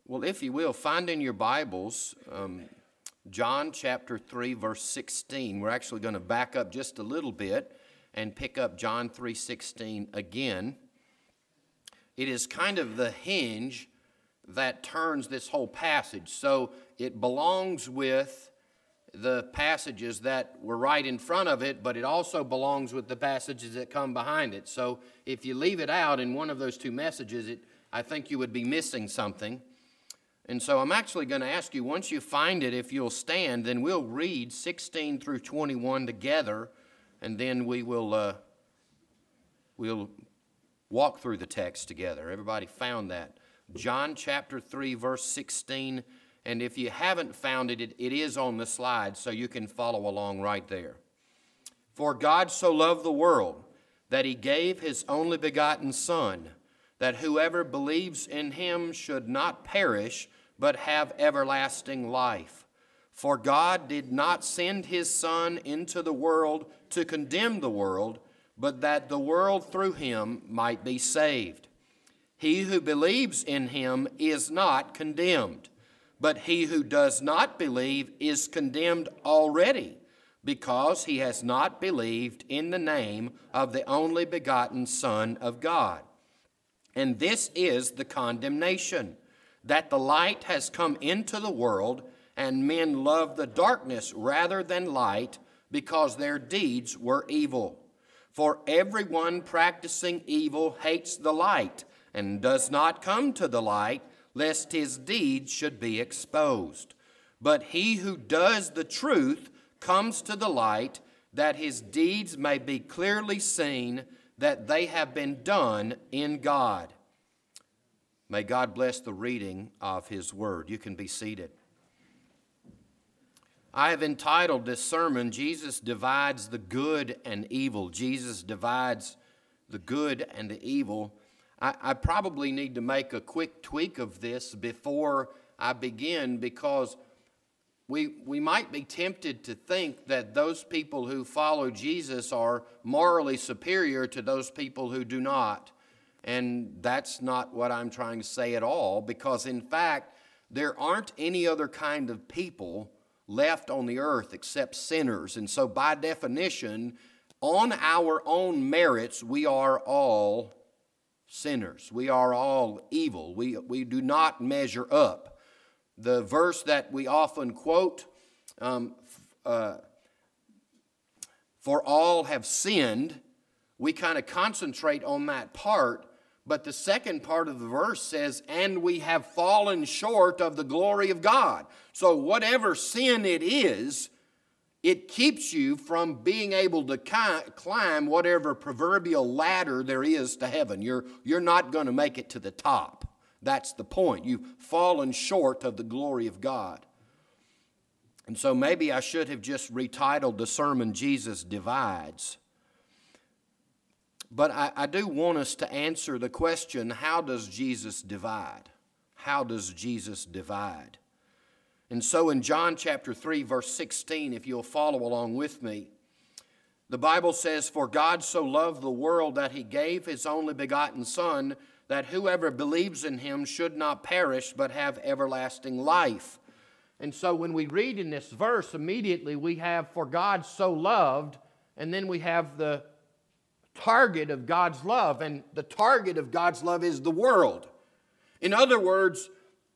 Well, if you will, find in your Bibles John chapter 3, verse 16. We're actually going to back up just a little bit and pick up John 3:16 again. It is kind of the hinge that turns this whole passage. So it belongs with the passages that were right in front of it, but it also belongs with the passages that come behind it. So if you leave it out in one of those two messages, I think you would be missing something. And so I'm actually going to ask you, once you find it, if you'll stand, then we'll read 16 through 21 together, and then we'll walk through the text together. Everybody found that? John chapter 3, verse 16. And if you haven't found it, it is on the slide, so you can follow along right there. For God so loved the world that he gave his only begotten Son, that whoever believes in him should not perish, but have everlasting life. For God did not send his Son into the world to condemn the world, but that the world through him might be saved. He who believes in him is not condemned, but he who does not believe is condemned already, because he has not believed in the name of the only begotten Son of God. And this is the condemnation, that the light has come into the world, and men love the darkness rather than light, because their deeds were evil. For everyone practicing evil hates the light, and does not come to the light, lest his deeds should be exposed. But he who does the truth comes to the light, that his deeds may be clearly seen, that they have been done in God. May God bless the reading of his word. You can be seated. I have entitled this sermon, Jesus Divides the Good and Evil. Jesus divides the good and the evil. I probably need to make a quick tweak of this before I begin, because we might be tempted to think that those people who follow Jesus are morally superior to those people who do not. And that's not what I'm trying to say at all, because in fact, there aren't any other kind of people left on the earth except sinners. And so by definition, on our own merits, we are all sinners. We are all evil. We do not measure up. The verse that we often quote, for all have sinned, we kind of concentrate on that part. But the second part of the verse says, and we have fallen short of the glory of God. So whatever sin it is, it keeps you from being able to climb whatever proverbial ladder there is to heaven. You're not going to make it to the top. That's the point. You've fallen short of the glory of God. And so maybe I should have just retitled the sermon, Jesus Divides. But I do want us to answer the question, how does Jesus divide? How does Jesus divide? And so in John chapter 3, verse 16, if you'll follow along with me, the Bible says, for God so loved the world that he gave his only begotten Son, that whoever believes in him should not perish, but have everlasting life. And so when we read in this verse, immediately we have, for God so loved, and then we have the target of God's love, and the target of God's love is the world. In other words,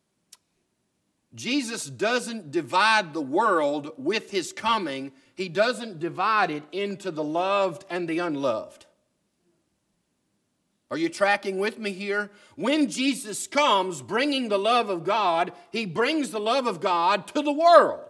Jesus doesn't divide the world with his coming. He doesn't divide it into the loved and the unloved. Are you tracking with me here? When Jesus comes bringing the love of God, he brings the love of God to the world.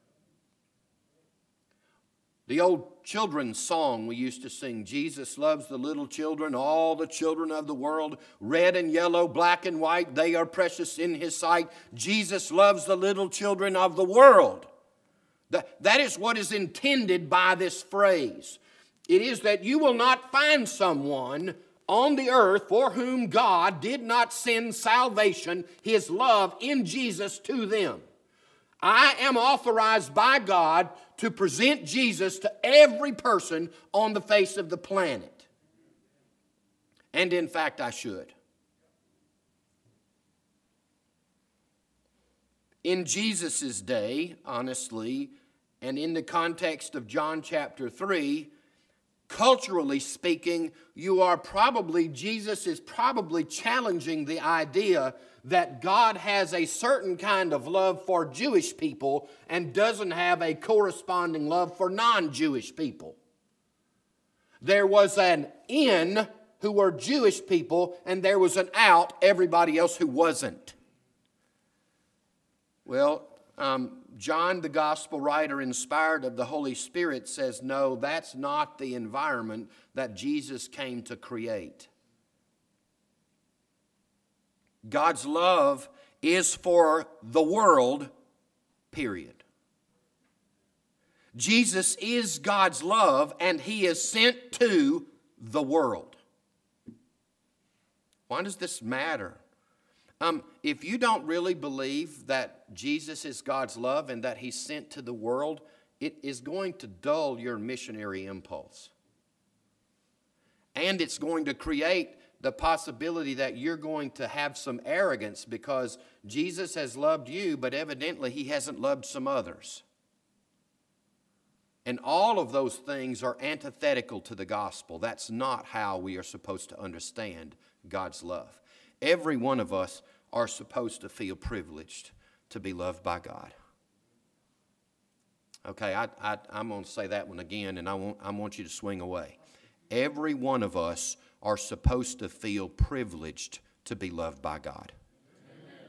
The old children's song we used to sing, Jesus loves the little children, all the children of the world, red and yellow, black and white, they are precious in his sight. Jesus loves the little children of the world. That is what is intended by this phrase. It is that you will not find someone on the earth for whom God did not send salvation, his love in Jesus to them. I am authorized by God to present Jesus to every person on the face of the planet. And in fact, I should. In Jesus' day, honestly, and in the context of John chapter 3, culturally speaking, Jesus is probably challenging the idea that God has a certain kind of love for Jewish people and doesn't have a corresponding love for non-Jewish people. There was an in who were Jewish people, and there was an out, everybody else who wasn't. Well, John, the gospel writer, inspired of the Holy Spirit, says, no, that's not the environment that Jesus came to create. God's love is for the world, period. Jesus is God's love, and He is sent to the world. Why does this matter? If you don't really believe that Jesus is God's love and that He's sent to the world, it is going to dull your missionary impulse. And it's going to create the possibility that you're going to have some arrogance because Jesus has loved you, but evidently He hasn't loved some others. And all of those things are antithetical to the gospel. That's not how we are supposed to understand God's love. Every one of us are supposed to feel privileged to be loved by God. Okay, I'm going to say that one again, and I want you to swing away. Every one of us are supposed to feel privileged to be loved by God. Amen.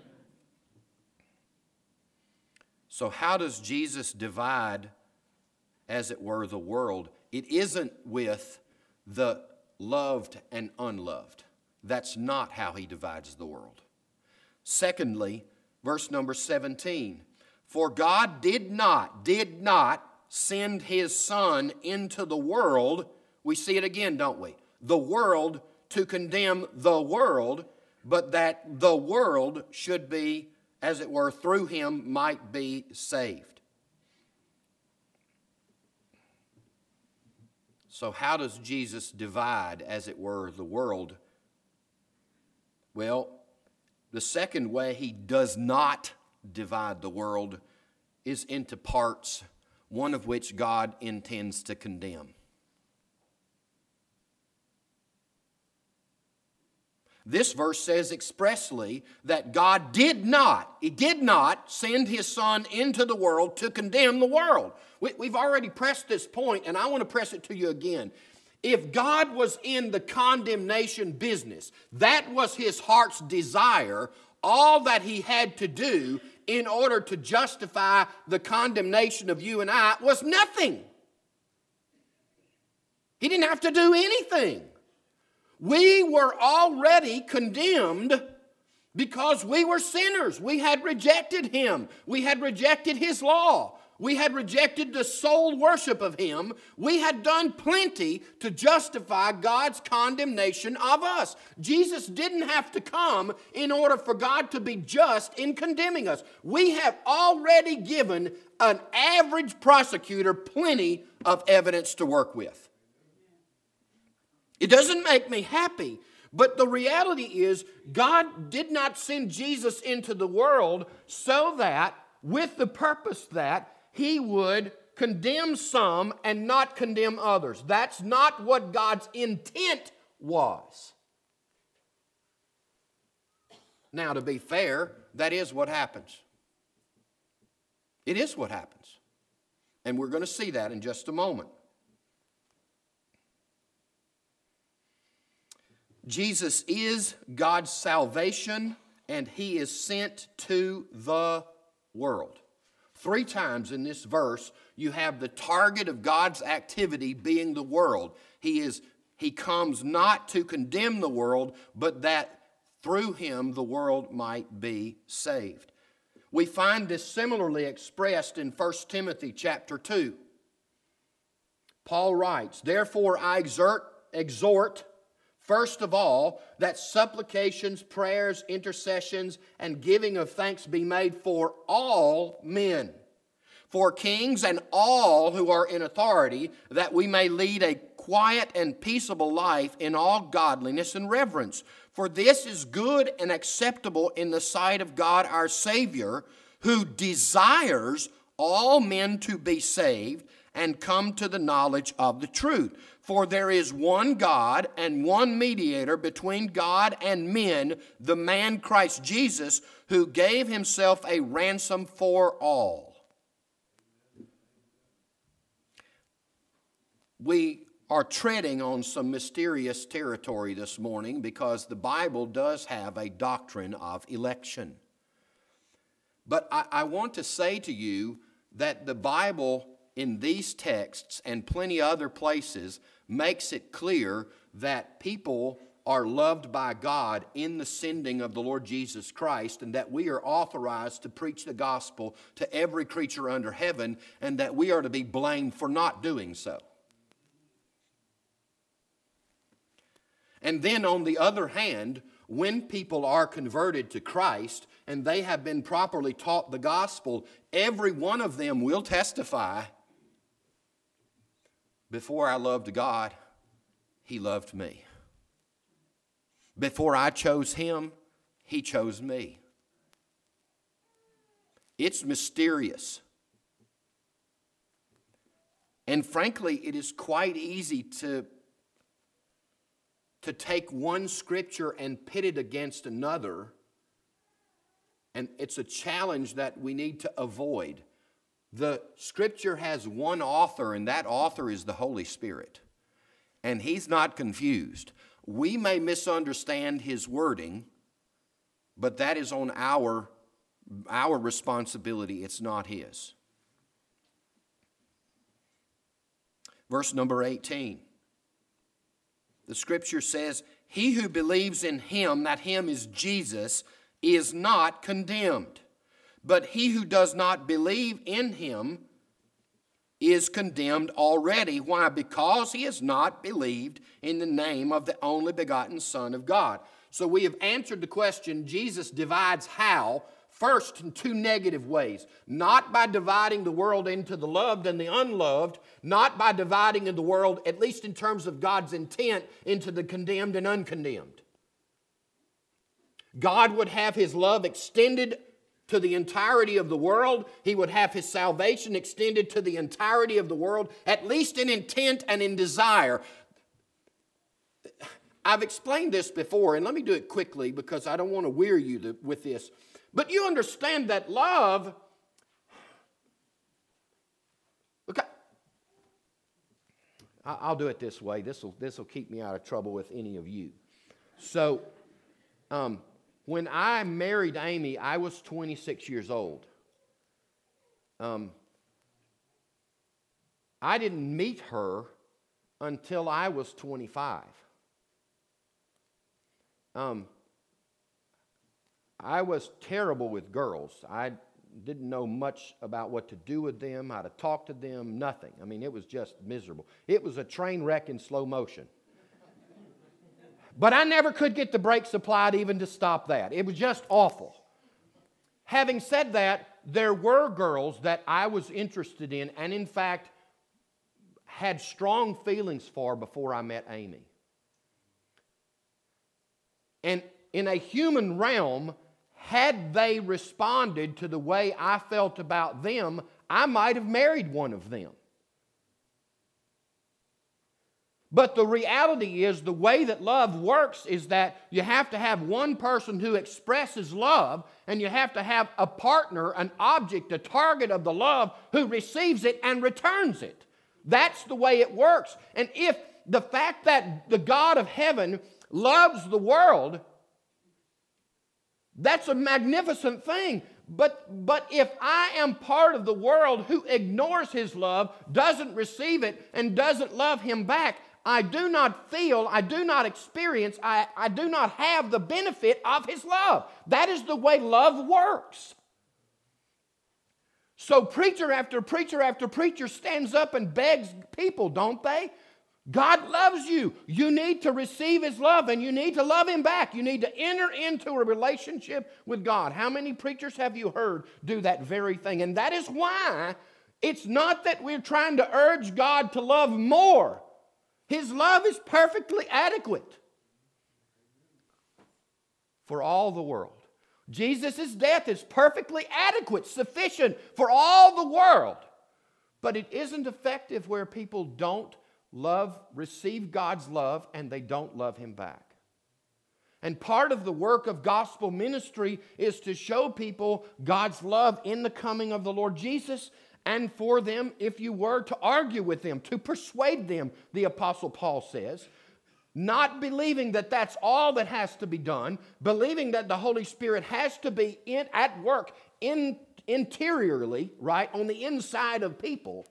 So how does Jesus divide, as it were, the world? It isn't with the loved and unloved. That's not how He divides the world. Secondly, verse number 17, for God did not send His Son into the world. We see it again, don't we? The world to condemn the world, but that the world should be, as it were, through Him might be saved. So how does Jesus divide, as it were, the world? Well, the second way He does not divide the world is into parts, one of which God intends to condemn. This verse says expressly that God did not send His Son into the world to condemn the world. We've already pressed this point, and I want to press it to you again. If God was in the condemnation business, that was His heart's desire, all that He had to do in order to justify the condemnation of you and I was nothing. He didn't have to do anything. We were already condemned because we were sinners. We had rejected Him. We had rejected His law. We had rejected the sole worship of Him. We had done plenty to justify God's condemnation of us. Jesus didn't have to come in order for God to be just in condemning us. We have already given an average prosecutor plenty of evidence to work with. It doesn't make me happy, but the reality is God did not send Jesus into the world so that, with the purpose that He would condemn some and not condemn others. That's not what God's intent was. Now, to be fair, that is what happens. It is what happens. And we're going to see that in just a moment. Jesus is God's salvation, and He is sent to the world. 3 times in this verse, you have the target of God's activity being the world. He comes not to condemn the world, but that through Him the world might be saved. We find this similarly expressed in 1 Timothy chapter 2. Paul writes, therefore I exhort, first of all, that supplications, prayers, intercessions, and giving of thanks be made for all men, for kings and all who are in authority, that we may lead a quiet and peaceable life in all godliness and reverence. For this is good and acceptable in the sight of God our Savior, who desires all men to be saved and come to the knowledge of the truth. For there is one God and one mediator between God and men, the man Christ Jesus, who gave himself a ransom for all. We are treading on some mysterious territory this morning because the Bible does have a doctrine of election. But I want to say to you that the Bible in these texts and plenty other places makes it clear that people are loved by God in the sending of the Lord Jesus Christ, and that we are authorized to preach the gospel to every creature under heaven, and that we are to be blamed for not doing so. And then on the other hand, when people are converted to Christ and they have been properly taught the gospel, every one of them will testify, before I loved God, He loved me. Before I chose Him, He chose me. It's mysterious. And frankly, it is quite easy to take one scripture and pit it against another. And it's a challenge that we need to avoid. The scripture has one author, and that author is the Holy Spirit. And He's not confused. We may misunderstand His wording, but that is on our responsibility. It's not His. Verse number 18. The scripture says, "He who believes in Him," that Him is Jesus, "is not condemned. But he who does not believe in Him is condemned already." Why? Because he has not believed in the name of the only begotten Son of God. So we have answered the question, Jesus divides how? First, in two negative ways. Not by dividing the world into the loved and the unloved, not by dividing the world, at least in terms of God's intent, into the condemned and uncondemned. God would have His love extended to the entirety of the world. He would have His salvation extended to the entirety of the world, at least in intent and in desire. I've explained this before, and let me do it quickly because I don't want to weary you with this. But you understand that love, look, I'll do it this way. This will keep me out of trouble with any of you. So, when I married Amy, I was 26 years old. I didn't meet her until I was 25. I was terrible with girls. I didn't know much about what to do with them, how to talk to them, nothing. I mean, it was just miserable. It was a train wreck in slow motion. But I never could get the brakes applied even to stop that. It was just awful. Having said that, there were girls that I was interested in and in fact had strong feelings for before I met Amy. And in a human realm, had they responded to the way I felt about them, I might have married one of them. But the reality is, the way that love works is that you have to have one person who expresses love, and you have to have a partner, an object, a target of the love who receives it and returns it. That's the way it works. And if the fact that the God of heaven loves the world, that's a magnificent thing. But if I am part of the world who ignores His love, doesn't receive it, and doesn't love Him back, I do not feel, I do not experience, I do not have the benefit of His love. That is the way love works. So preacher after preacher after preacher stands up and begs people, don't they? God loves you. You need to receive His love, and you need to love Him back. You need to enter into a relationship with God. How many preachers have you heard do that very thing? And that is why it's not that we're trying to urge God to love more. His love is perfectly adequate for all the world. Jesus' death is perfectly adequate, sufficient for all the world. But it isn't effective where people don't receive God's love, and they don't love Him back. And part of the work of gospel ministry is to show people God's love in the coming of the Lord Jesus, and for them, if you were to argue with them, to persuade them, the Apostle Paul says, not believing that that's all that has to be done, believing that the Holy Spirit has to be at work interiorly, right, on the inside of people.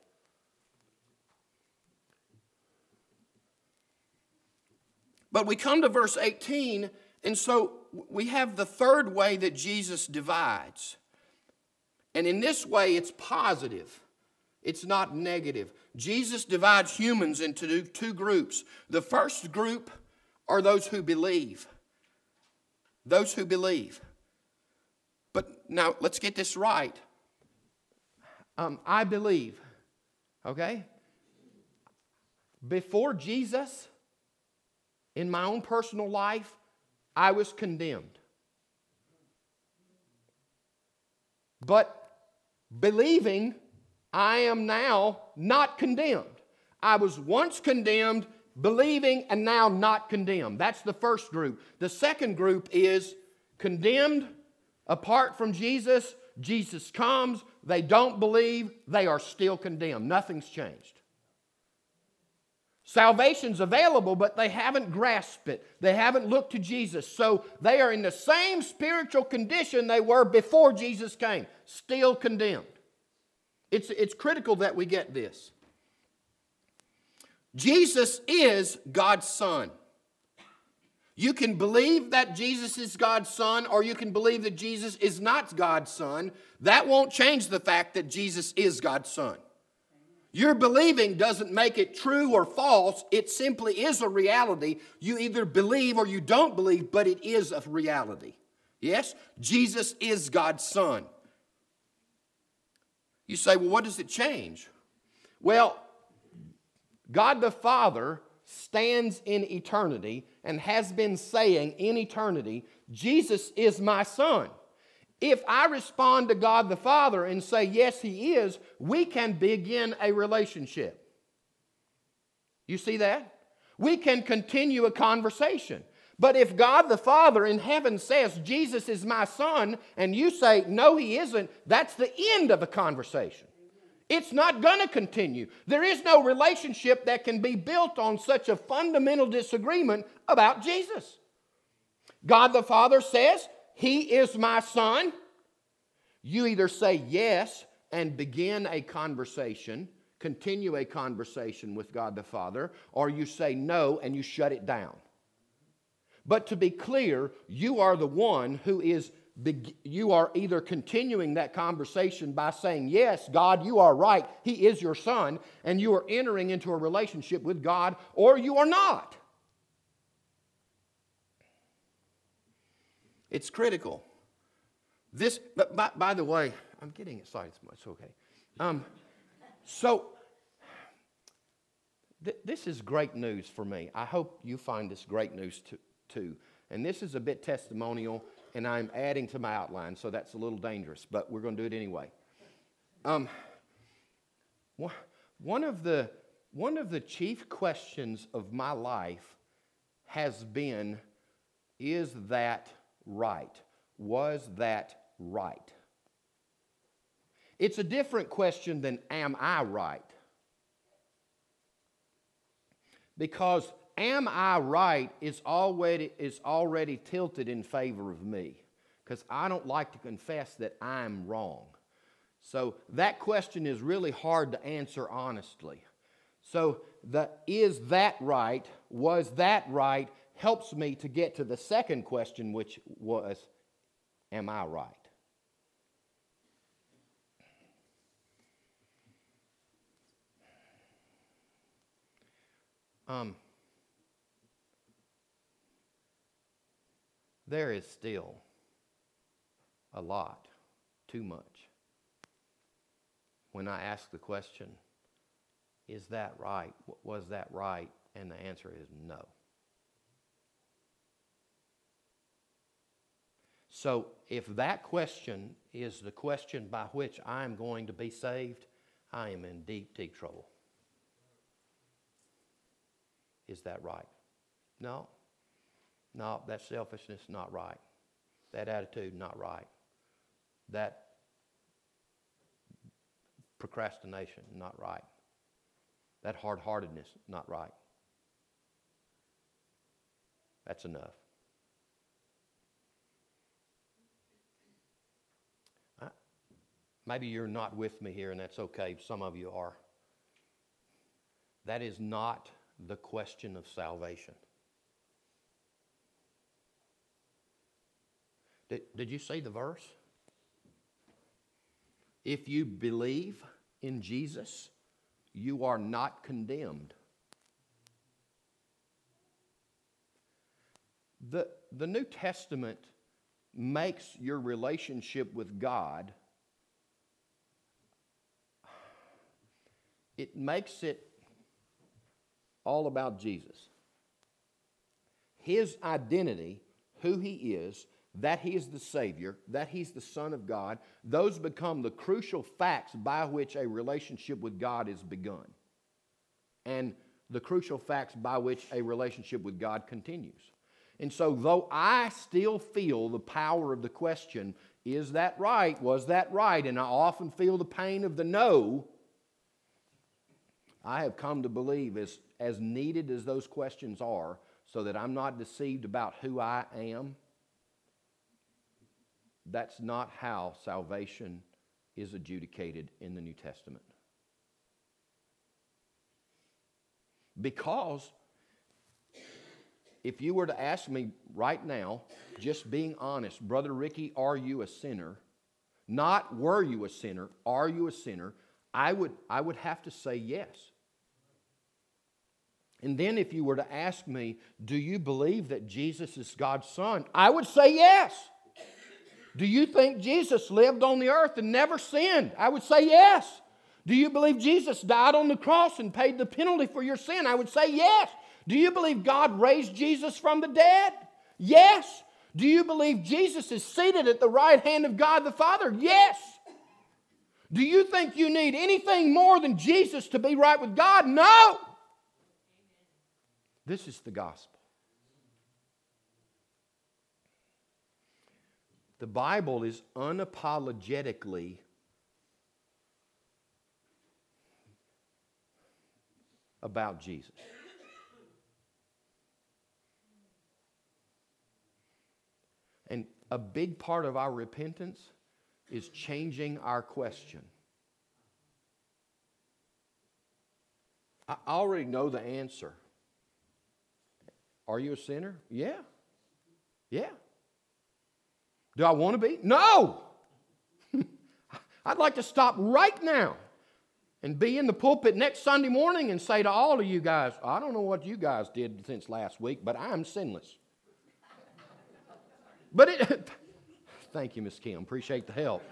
But we come to verse 18, and so we have the third way that Jesus divides. And in this way, it's positive. It's not negative. Jesus divides humans into two groups. The first group are those who believe. Those who believe. But now, let's get this right. I believe, okay? Before Jesus, in my own personal life, I was condemned. But believing, I am now not condemned. I was once condemned, believing, and now not condemned. That's the first group. The second group is condemned apart from Jesus. Jesus comes, they don't believe, they are still condemned. Nothing's changed. Salvation's available, but they haven't grasped it. They haven't looked to Jesus. So they are in the same spiritual condition they were before Jesus came, still condemned. It's critical that we get this. Jesus is God's Son. You can believe that Jesus is God's Son, or you can believe that Jesus is not God's Son. That won't change the fact that Jesus is God's Son. Your believing doesn't make it true or false. It simply is a reality. You either believe or you don't believe, but it is a reality. Yes? Jesus is God's Son. You say, well, what does it change? Well, God the Father stands in eternity and has been saying in eternity, Jesus is my Son. If I respond to God the Father and say, yes, He is, we can begin a relationship. You see that? We can continue a conversation. But if God the Father in heaven says, Jesus is my Son, and you say, no, He isn't, that's the end of a conversation. It's not going to continue. There is no relationship that can be built on such a fundamental disagreement about Jesus. God the Father says, He is my Son. You either say yes and begin a conversation, continue a conversation with God the Father, or you say no and you shut it down. But to be clear, you are the one who you are either continuing that conversation by saying, yes, God, you are right, He is your Son, and you are entering into a relationship with God, or you are not. It's critical. But by the way, I'm getting excited so much. It's okay. This is great news for me. I hope you find this great news too. And this is a bit testimonial, and I'm adding to my outline, so that's a little dangerous, but we're going to do it anyway. One of the chief questions of my life has been, is that right? Was that right? It's a different question than am I right? Because am I right is already tilted in favor of me, because I don't like to confess that I'm wrong. So that question is really hard to answer honestly. So the is that right, was that right, helps me to get to the second question, which was, am I right? There is still a lot, too much. When I ask the question, is that right? Was that right? And the answer is no. So if that question is the question by which I am going to be saved, I am in deep, deep trouble. Is that right? No. No, that selfishness, not right. That attitude, not right. That procrastination, not right. That hard-heartedness, not right. That's enough. Maybe you're not with me here, and that's okay. Some of you are. That is not the question of salvation. Did you see the verse? If you believe in Jesus, you are not condemned. The New Testament makes your relationship with God, it makes it all about Jesus. His identity, who He is, that He is the Savior, that He's the Son of God, those become the crucial facts by which a relationship with God is begun. And the crucial facts by which a relationship with God continues. And so though I still feel the power of the question, is that right? Was that right? And I often feel the pain of the no, I have come to believe as needed as those questions are, so that I'm not deceived about who I am, that's not how salvation is adjudicated in the New Testament. Because if you were to ask me right now, just being honest, Brother Ricky, are you a sinner? Not were you a sinner, are you a sinner? I would have to say yes. And then if you were to ask me, do you believe that Jesus is God's Son? I would say yes. Do you think Jesus lived on the earth and never sinned? I would say yes. Do you believe Jesus died on the cross and paid the penalty for your sin? I would say yes. Do you believe God raised Jesus from the dead? Yes. Do you believe Jesus is seated at the right hand of God the Father? Yes. Do you think you need anything more than Jesus to be right with God? No. This is the gospel. The Bible is unapologetically about Jesus. And a big part of our repentance is changing our question. I already know the answer. Are you a sinner? Yeah. Yeah. Do I want to be? No! I'd like to stop right now and be in the pulpit next Sunday morning and say to all of you guys, I don't know what you guys did since last week, but I'm sinless. But thank you, Miss Kim. Appreciate the help.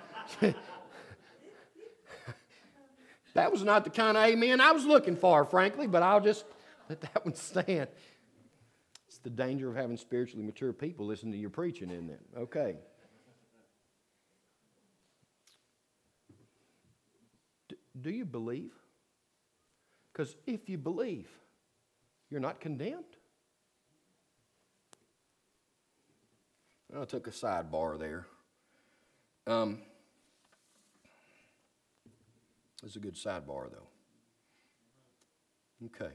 That was not the kind of amen I was looking for, frankly, but I'll just let that one stand. It's the danger of having spiritually mature people listen to your preaching, isn't it? Okay. Do you believe? Because if you believe, you're not condemned. I took a sidebar there. It's a good sidebar, though. Okay.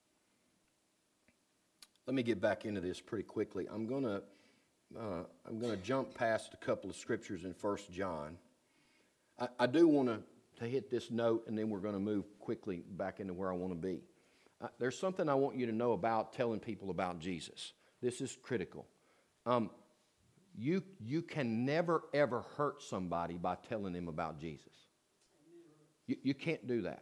Let me get back into this pretty quickly. I'm gonna jump past a couple of scriptures in 1 John. I do want to hit this note, and then we're going to move quickly back into where I want to be. There's something I want you to know about telling people about Jesus. This is critical. You can never, ever hurt somebody by telling them about Jesus. You can't do that.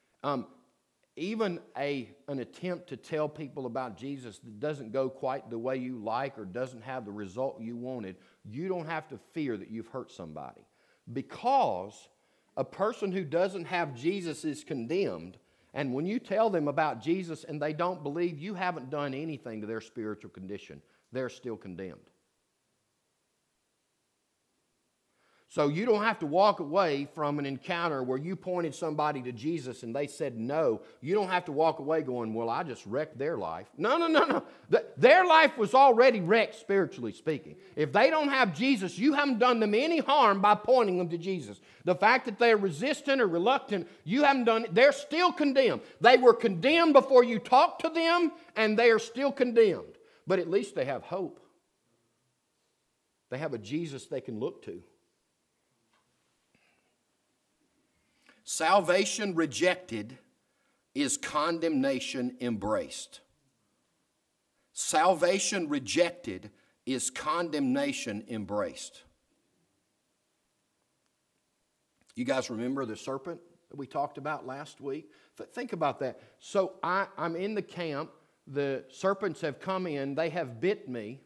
Even an attempt to tell people about Jesus that doesn't go quite the way you like or doesn't have the result you wanted, you don't have to fear that you've hurt somebody. Because a person who doesn't have Jesus is condemned, and when you tell them about Jesus and they don't believe, you haven't done anything to their spiritual condition. They're still condemned. So you don't have to walk away from an encounter where you pointed somebody to Jesus and they said no. You don't have to walk away going, well, I just wrecked their life. No. Their life was already wrecked, spiritually speaking. If they don't have Jesus, you haven't done them any harm by pointing them to Jesus. The fact that they're resistant or reluctant, you haven't done it. They're still condemned. They were condemned before you talked to them, and they are still condemned. But at least they have hope. They have a Jesus they can look to. Salvation rejected is condemnation embraced. Salvation rejected is condemnation embraced. You guys remember the serpent that we talked about last week? Think about that. So I'm in the camp. The serpents have come in. They have bit me.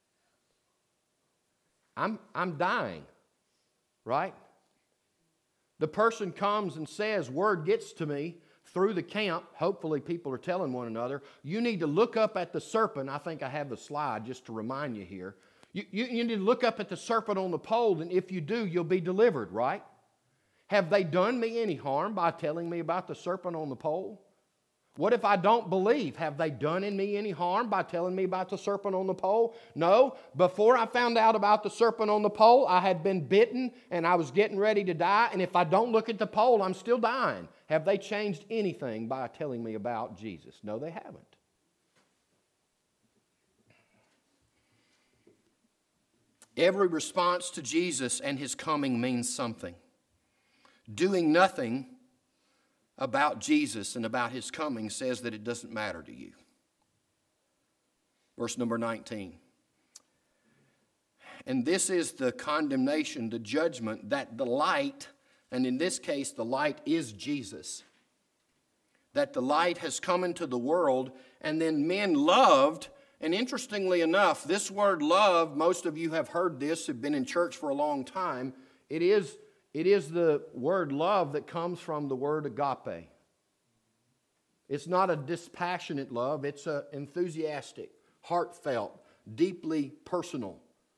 I'm dying, right? The person comes and says, word gets to me through the camp. Hopefully people are telling one another, you need to look up at the serpent. I think I have the slide just to remind you here. You need to look up at the serpent on the pole, and if you do, you'll be delivered, right? Have they done me any harm by telling me about the serpent on the pole? What if I don't believe? Have they done in me any harm by telling me about the serpent on the pole? No. Before I found out about the serpent on the pole, I had been bitten and I was getting ready to die. And if I don't look at the pole, I'm still dying. Have they changed anything by telling me about Jesus? No, they haven't. Every response to Jesus and His coming means something. Doing nothing about Jesus and about His coming says that it doesn't matter to you. Verse number 19. And this is the condemnation, the judgment, that the light, and in this case the light is Jesus, that the light has come into the world, and then men loved. And interestingly enough, this word love, most of you have heard this, have been in church for a long time. It is the word love that comes from the word agape. It's not a dispassionate love. It's an enthusiastic, heartfelt, deeply personal.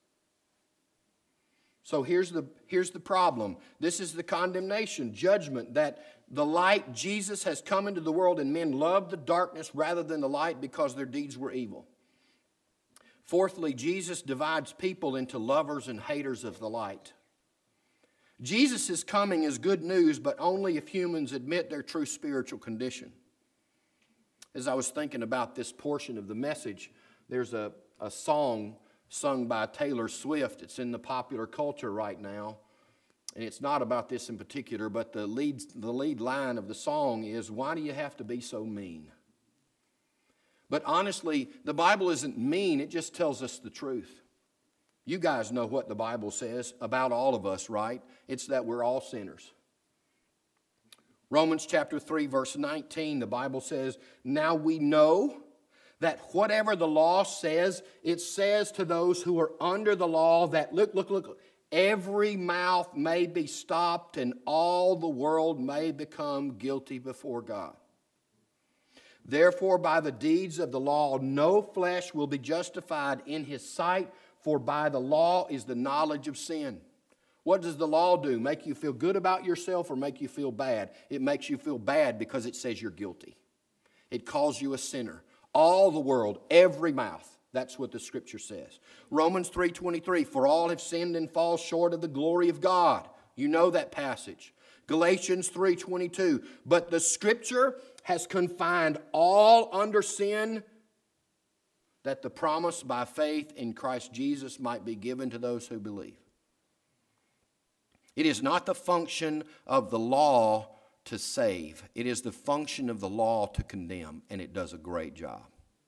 So here's the problem. This is the condemnation, judgment, that the light, Jesus, has come into the world, and men loved the darkness rather than the light because their deeds were evil. Fourthly, Jesus divides people into lovers and haters of the light. Jesus' coming is good news, but only if humans admit their true spiritual condition. As I was thinking about this portion of the message, there's a song sung by Taylor Swift. It's in the popular culture right now. And it's not about this in particular, but the lead line of the song is, "Why do you have to be so mean?" But honestly, the Bible isn't mean, it just tells us the truth. You guys know what the Bible says about all of us, right? It's that we're all sinners. Romans chapter 3, verse 19, the Bible says, "Now we know that whatever the law says, it says to those who are under the law that," look, "every mouth may be stopped and all the world may become guilty before God. Therefore, by the deeds of the law, no flesh will be justified in His sight, for by the law is the knowledge of sin." What does the law do? Make you feel good about yourself or make you feel bad? It makes you feel bad because it says you're guilty. It calls you a sinner. All the world, every mouth. That's what the Scripture says. Romans 3:23, "For all have sinned and fall short of the glory of God." You know that passage. Galatians 3:22, "But the Scripture has confined all under sin, that the promise by faith in Christ Jesus might be given to those who believe." It is not the function of the law to save. It is the function of the law to condemn, and it does a great job.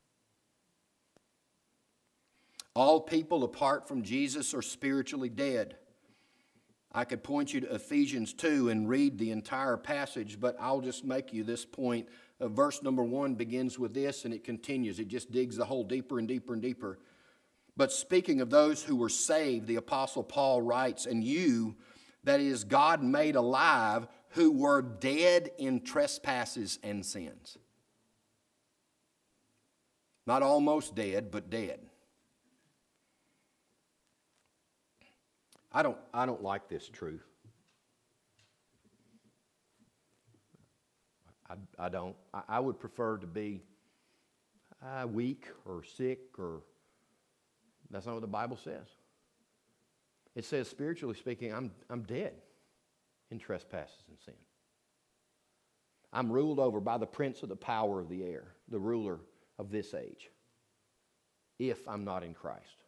All people apart from Jesus are spiritually dead. I could point you to Ephesians 2 and read the entire passage, but I'll just make you this point. Verse number 1 begins with this, and it continues. It just digs the hole deeper and deeper and deeper. But speaking of those who were saved, the Apostle Paul writes, "And you, that is, God made alive, who were dead in trespasses and sins." Not almost dead, but dead. I don't like this truth. I don't. I would prefer to be weak or sick, or that's not what the Bible says. It says, spiritually speaking, I'm dead in trespasses and sin. I'm ruled over by the prince of the power of the air, the ruler of this age, if I'm not in Christ.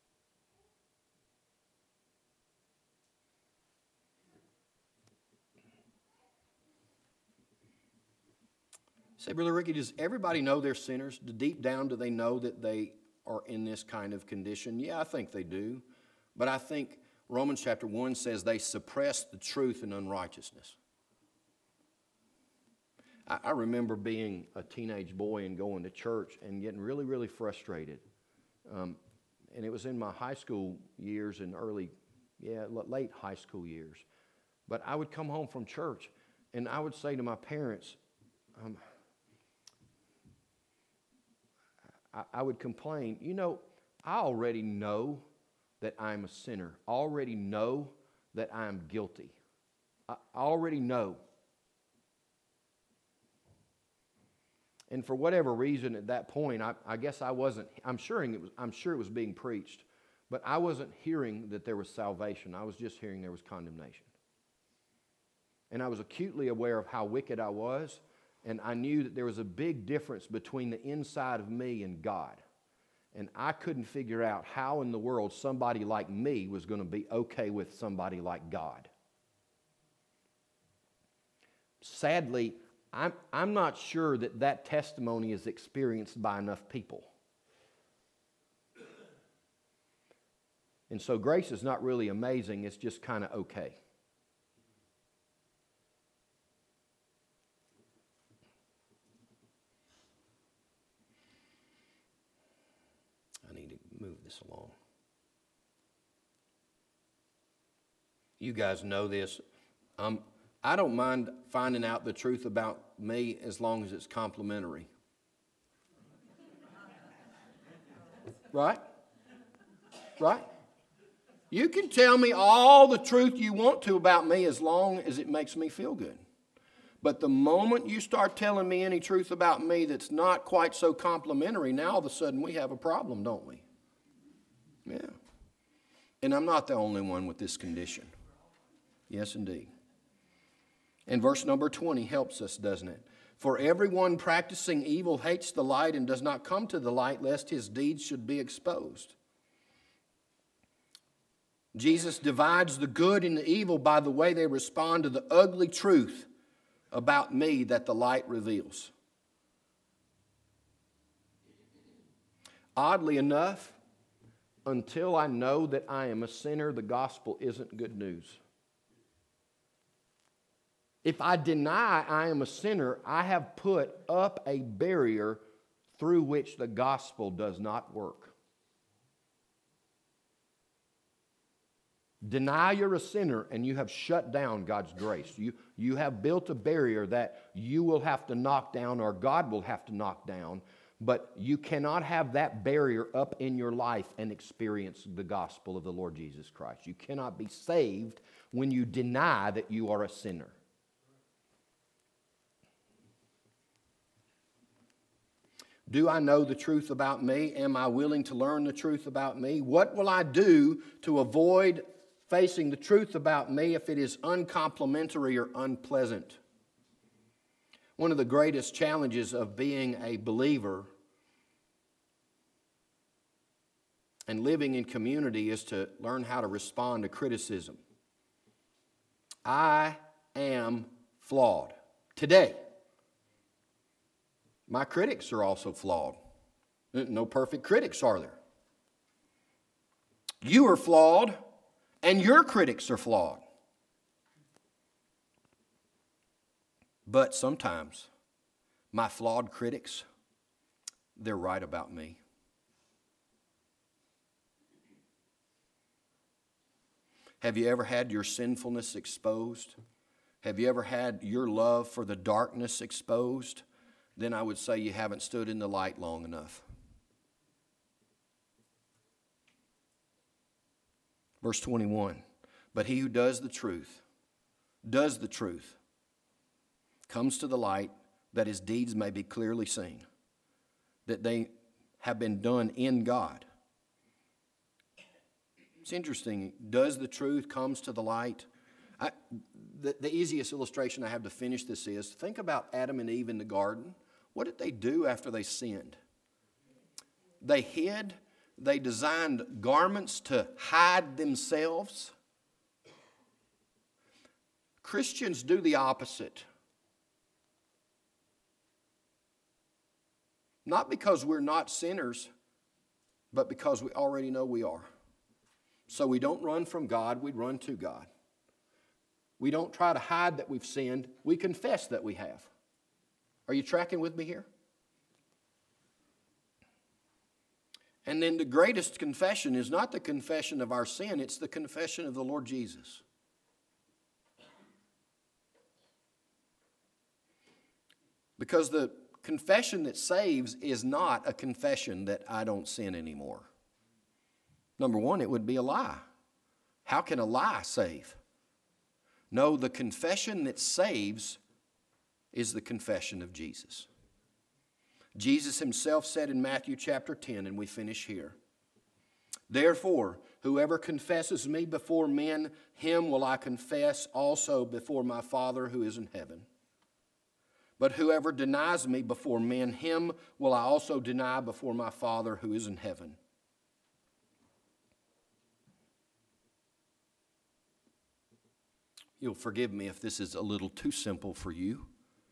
Say, Brother Ricky, does everybody know they're sinners? Deep down, do they know that they are in this kind of condition? Yeah, I think they do. But I think Romans chapter 1 says they suppress the truth in unrighteousness. I remember being a teenage boy and going to church and getting really, really frustrated. And it was in my high school years and late high school years. But I would come home from church and I would say to my parents, I would complain, I already know that I'm a sinner. I already know that I'm guilty. I already know. And for whatever reason at that point, I guess I wasn't, I'm sure it was being preached, but I wasn't hearing that there was salvation. I was just hearing there was condemnation. And I was acutely aware of how wicked I was, and I knew that there was a big difference between the inside of me and God. And I couldn't figure out how in the world somebody like me was going to be okay with somebody like God. Sadly, I'm not sure that testimony is experienced by enough people. And so grace is not really amazing, it's just kind of okay. I need to move this along. You guys know this. I don't mind finding out the truth about me as long as it's complimentary. Right? Right? You can tell me all the truth you want to about me as long as it makes me feel good. But the moment you start telling me any truth about me that's not quite so complimentary, now all of a sudden we have a problem, don't we? Yeah. And I'm not the only one with this condition. Yes, indeed. And verse number 20 helps us, doesn't it? For everyone practicing evil hates the light and does not come to the light, lest his deeds should be exposed. Jesus divides the good and the evil by the way they respond to the ugly truth about me that the light reveals. Oddly enough, until I know that I am a sinner, the gospel isn't good news. If I deny I am a sinner, I have put up a barrier through which the gospel does not work. Deny you're a sinner and you have shut down God's grace. You have built a barrier that you will have to knock down or God will have to knock down, but you cannot have that barrier up in your life and experience the gospel of the Lord Jesus Christ. You cannot be saved when you deny that you are a sinner. Do I know the truth about me? Am I willing to learn the truth about me? What will I do to avoid facing the truth about me if it is uncomplimentary or unpleasant? One of the greatest challenges of being a believer and living in community is to learn how to respond to criticism. I am flawed. Today, my critics are also flawed. No perfect critics, are there? You are flawed, and your critics are flawed. But sometimes, my flawed critics, they're right about me. Have you ever had your sinfulness exposed? Have you ever had your love for the darkness exposed? Then I would say you haven't stood in the light long enough. Verse 21. But he who does the truth, comes to the light that his deeds may be clearly seen, that they have been done in God. It's interesting. Does the truth comes to the light? The easiest illustration I have to finish this is, think about Adam and Eve in the garden. What did they do after they sinned? They hid. They designed garments to hide themselves. Christians do the opposite. Not because we're not sinners, but because we already know we are. So we don't run from God, we run to God. We don't try to hide that we've sinned, we confess that we have. Are you tracking with me here? And then the greatest confession is not the confession of our sin, it's the confession of the Lord Jesus. Because the confession that saves is not a confession that I don't sin anymore. Number one, it would be a lie. How can a lie save? No, the confession that saves is the confession of Jesus. Jesus himself said in Matthew chapter 10, and we finish here, "Therefore, whoever confesses me before men, him will I confess also before my Father who is in heaven. But whoever denies me before men, him will I also deny before my Father who is in heaven." You'll forgive me if this is a little too simple for you.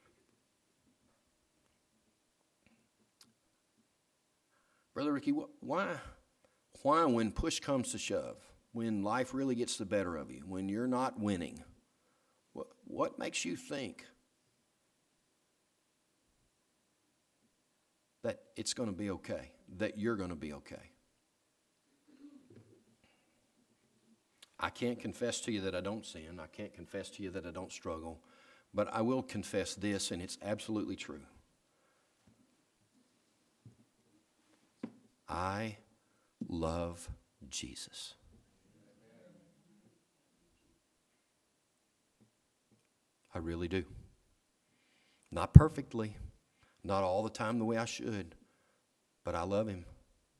Brother Ricky, why when push comes to shove, when life really gets the better of you, when you're not winning, what makes you think that it's going to be okay, that you're going to be okay? I can't confess to you that I don't sin. I can't confess to you that I don't struggle. But I will confess this, and it's absolutely true. I love Jesus. I really do. Not perfectly, not all the time the way I should, but I love him.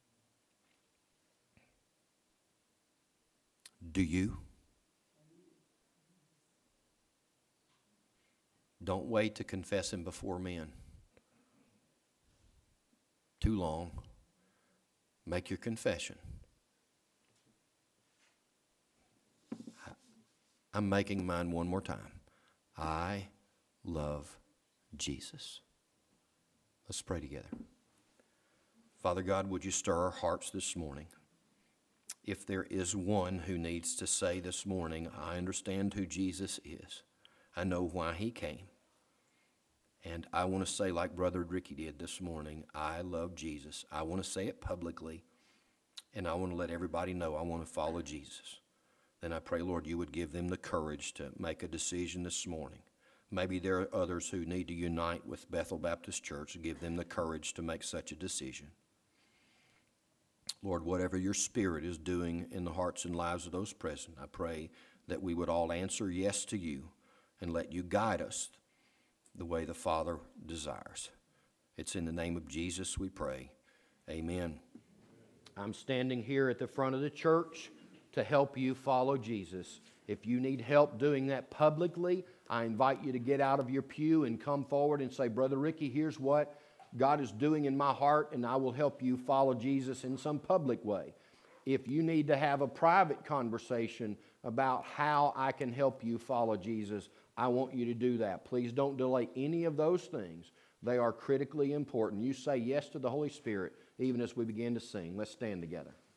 Do you? Don't wait to confess him before men. Too long. Make your confession. I'm making mine one more time. I love Jesus. Let's pray together. Father God, would you stir our hearts this morning? If there is one who needs to say this morning, I understand who Jesus is. I know why he came. And I want to say, like Brother Ricky did this morning, I love Jesus. I want to say it publicly, and I want to let everybody know I want to follow Jesus. Then I pray, Lord, you would give them the courage to make a decision this morning. Maybe there are others who need to unite with Bethel Baptist Church and give them the courage to make such a decision. Lord, whatever your Spirit is doing in the hearts and lives of those present, I pray that we would all answer yes to you and let you guide us the way the Father desires. It's in the name of Jesus we pray. Amen. I'm standing here at the front of the church to help you follow Jesus. If you need help doing that publicly, I invite you to get out of your pew and come forward and say, Brother Ricky, here's what God is doing in my heart, and I will help you follow Jesus in some public way. If you need to have a private conversation about how I can help you follow Jesus, I want you to do that. Please don't delay any of those things. They are critically important. You say yes to the Holy Spirit even as we begin to sing. Let's stand together.